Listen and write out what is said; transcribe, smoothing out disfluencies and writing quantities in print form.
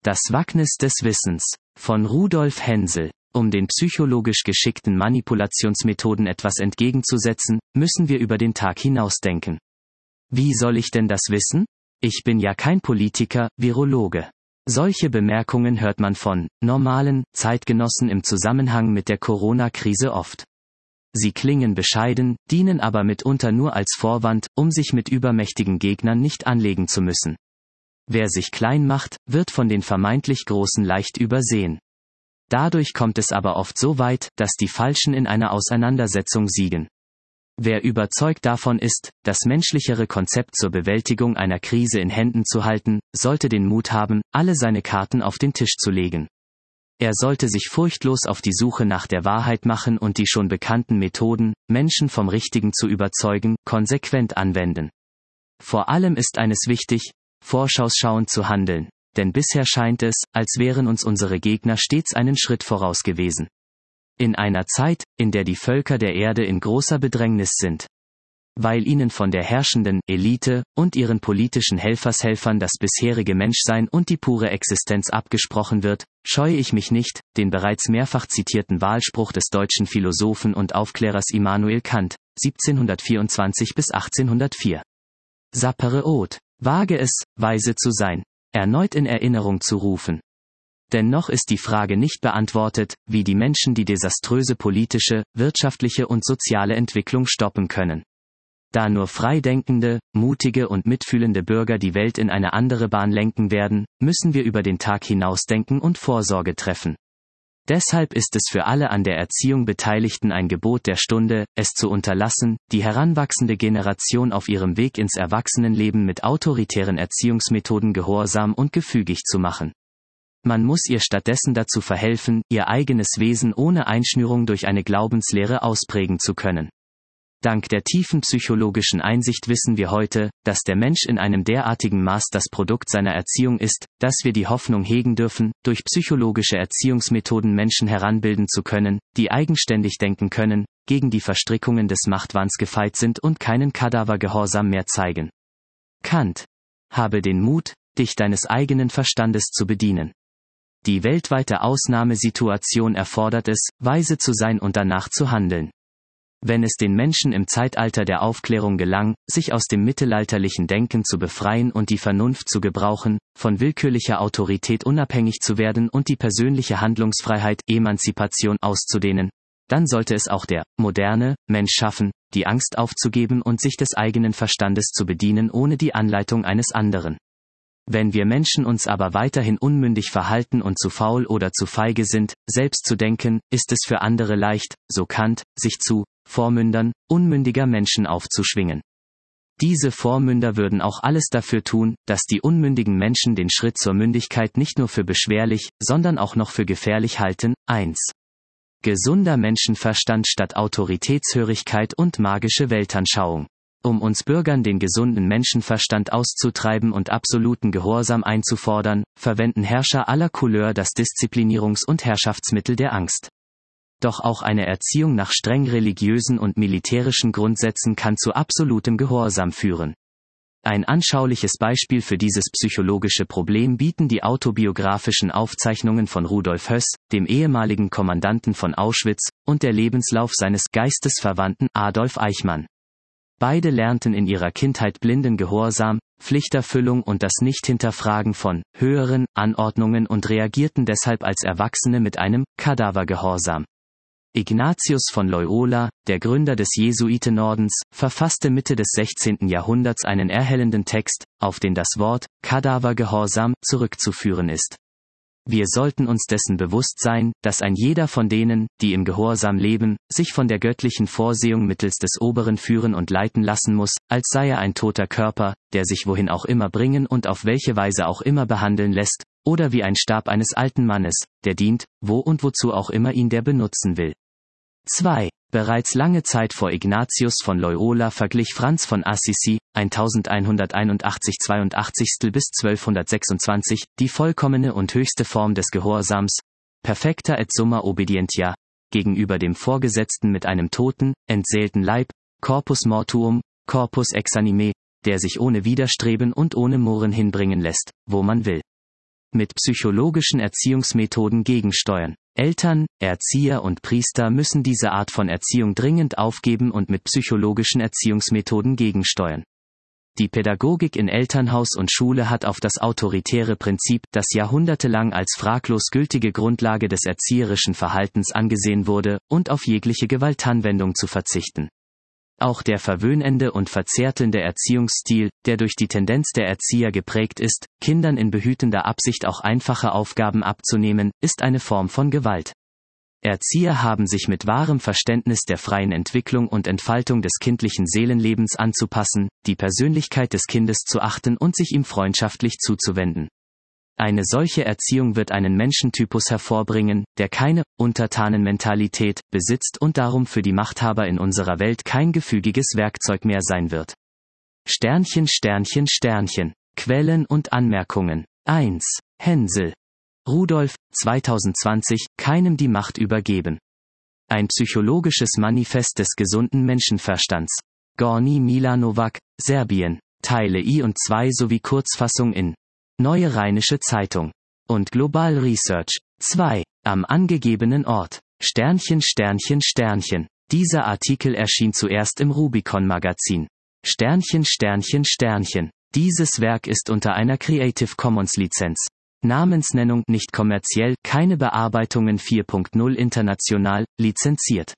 Das Wagnis des Wissens von Rudolf Hensel. Um den psychologisch geschickten Manipulationsmethoden etwas entgegenzusetzen, müssen wir über den Tag hinausdenken. Wie soll ich denn das wissen? Ich bin ja kein Politiker, Virologe. Solche Bemerkungen hört man von normalen Zeitgenossen im Zusammenhang mit der Corona-Krise oft. Sie klingen bescheiden, dienen aber mitunter nur als Vorwand, um sich mit übermächtigen Gegnern nicht anlegen zu müssen. Wer sich klein macht, wird von den vermeintlich Großen leicht übersehen. Dadurch kommt es aber oft so weit, dass die Falschen in einer Auseinandersetzung siegen. Wer überzeugt davon ist, das menschlichere Konzept zur Bewältigung einer Krise in Händen zu halten, sollte den Mut haben, alle seine Karten auf den Tisch zu legen. Er sollte sich furchtlos auf die Suche nach der Wahrheit machen und die schon bekannten Methoden, Menschen vom Richtigen zu überzeugen, konsequent anwenden. Vor allem ist eines wichtig, vorausschauend zu handeln. Denn bisher scheint es, als wären uns unsere Gegner stets einen Schritt voraus gewesen. In einer Zeit, in der die Völker der Erde in großer Bedrängnis sind. Weil ihnen von der herrschenden Elite und ihren politischen Helfershelfern das bisherige Menschsein und die pure Existenz abgesprochen wird, scheue ich mich nicht, den bereits mehrfach zitierten Wahlspruch des deutschen Philosophen und Aufklärers Immanuel Kant, 1724 bis 1804. Sapere od, wage es, weise zu sein, erneut in Erinnerung zu rufen. Denn noch ist die Frage nicht beantwortet, wie die Menschen die desaströse politische, wirtschaftliche und soziale Entwicklung stoppen können. Da nur freidenkende, mutige und mitfühlende Bürger die Welt in eine andere Bahn lenken werden, müssen wir über den Tag hinausdenken und Vorsorge treffen. Deshalb ist es für alle an der Erziehung Beteiligten ein Gebot der Stunde, es zu unterlassen, die heranwachsende Generation auf ihrem Weg ins Erwachsenenleben mit autoritären Erziehungsmethoden gehorsam und gefügig zu machen. Man muss ihr stattdessen dazu verhelfen, ihr eigenes Wesen ohne Einschnürung durch eine Glaubenslehre ausprägen zu können. Dank der tiefen psychologischen Einsicht wissen wir heute, dass der Mensch in einem derartigen Maß das Produkt seiner Erziehung ist, dass wir die Hoffnung hegen dürfen, durch psychologische Erziehungsmethoden Menschen heranbilden zu können, die eigenständig denken können, gegen die Verstrickungen des Machtwahns gefeit sind und keinen Kadavergehorsam mehr zeigen. Kant. Habe den Mut, dich deines eigenen Verstandes zu bedienen. Die weltweite Ausnahmesituation erfordert es, weise zu sein und danach zu handeln. Wenn es den Menschen im Zeitalter der Aufklärung gelang, sich aus dem mittelalterlichen Denken zu befreien und die Vernunft zu gebrauchen, von willkürlicher Autorität unabhängig zu werden und die persönliche Handlungsfreiheit, Emanzipation auszudehnen, dann sollte es auch der moderne Mensch schaffen, die Angst aufzugeben und sich des eigenen Verstandes zu bedienen ohne die Anleitung eines anderen. Wenn wir Menschen uns aber weiterhin unmündig verhalten und zu faul oder zu feige sind, selbst zu denken, ist es für andere leicht, so Kant, sich zu Vormündern unmündiger Menschen aufzuschwingen. Diese Vormünder würden auch alles dafür tun, dass die unmündigen Menschen den Schritt zur Mündigkeit nicht nur für beschwerlich, sondern auch noch für gefährlich halten. 1. Gesunder Menschenverstand statt Autoritätshörigkeit und magische Weltanschauung. Um uns Bürgern den gesunden Menschenverstand auszutreiben und absoluten Gehorsam einzufordern, verwenden Herrscher aller Couleur das Disziplinierungs- und Herrschaftsmittel der Angst. Doch auch eine Erziehung nach streng religiösen und militärischen Grundsätzen kann zu absolutem Gehorsam führen. Ein anschauliches Beispiel für dieses psychologische Problem bieten die autobiografischen Aufzeichnungen von Rudolf Höss, dem ehemaligen Kommandanten von Auschwitz, und der Lebenslauf seines Geistesverwandten Adolf Eichmann. Beide lernten in ihrer Kindheit blinden Gehorsam, Pflichterfüllung und das Nicht-Hinterfragen von höheren Anordnungen und reagierten deshalb als Erwachsene mit einem Kadavergehorsam. Ignatius von Loyola, der Gründer des Jesuitenordens, verfasste Mitte des 16. Jahrhunderts einen erhellenden Text, auf den das Wort Kadavergehorsam zurückzuführen ist. Wir sollten uns dessen bewusst sein, dass ein jeder von denen, die im Gehorsam leben, sich von der göttlichen Vorsehung mittels des Oberen führen und leiten lassen muss, als sei er ein toter Körper, der sich wohin auch immer bringen und auf welche Weise auch immer behandeln lässt, oder wie ein Stab eines alten Mannes, der dient, wo und wozu auch immer ihn der benutzen will. 2. Bereits lange Zeit vor Ignatius von Loyola verglich Franz von Assisi, 1181-82 bis 1226, die vollkommene und höchste Form des Gehorsams, perfecta et summa obedientia, gegenüber dem Vorgesetzten mit einem toten, entseelten Leib, corpus mortuum, corpus exanime, der sich ohne Widerstreben und ohne Murren hinbringen lässt, wo man will. Mit psychologischen Erziehungsmethoden gegensteuern. Eltern, Erzieher und Priester müssen diese Art von Erziehung dringend aufgeben und mit psychologischen Erziehungsmethoden gegensteuern. Die Pädagogik in Elternhaus und Schule hat auf das autoritäre Prinzip, das jahrhundertelang als fraglos gültige Grundlage des erzieherischen Verhaltens angesehen wurde, und auf jegliche Gewaltanwendung zu verzichten. Auch der verwöhnende und verzärtelnde Erziehungsstil, der durch die Tendenz der Erzieher geprägt ist, Kindern in behütender Absicht auch einfache Aufgaben abzunehmen, ist eine Form von Gewalt. Erzieher haben sich mit wahrem Verständnis der freien Entwicklung und Entfaltung des kindlichen Seelenlebens anzupassen, die Persönlichkeit des Kindes zu achten und sich ihm freundschaftlich zuzuwenden. Eine solche Erziehung wird einen Menschentypus hervorbringen, der keine Untertanenmentalität besitzt und darum für die Machthaber in unserer Welt kein gefügiges Werkzeug mehr sein wird. Quellen und Anmerkungen. 1. Hensel. Rudolf, 2020, keinem die Macht übergeben. Ein psychologisches Manifest des gesunden Menschenverstands. Gorni Milanovac, Serbien. Teile I und 2 sowie Kurzfassung in Neue Rheinische Zeitung. Und Global Research. 2. Am angegebenen Ort. Dieser Artikel erschien zuerst im Rubicon-Magazin. Dieses Werk ist unter einer Creative Commons Lizenz. Namensnennung nicht kommerziell, keine Bearbeitungen 4.0 international, lizenziert.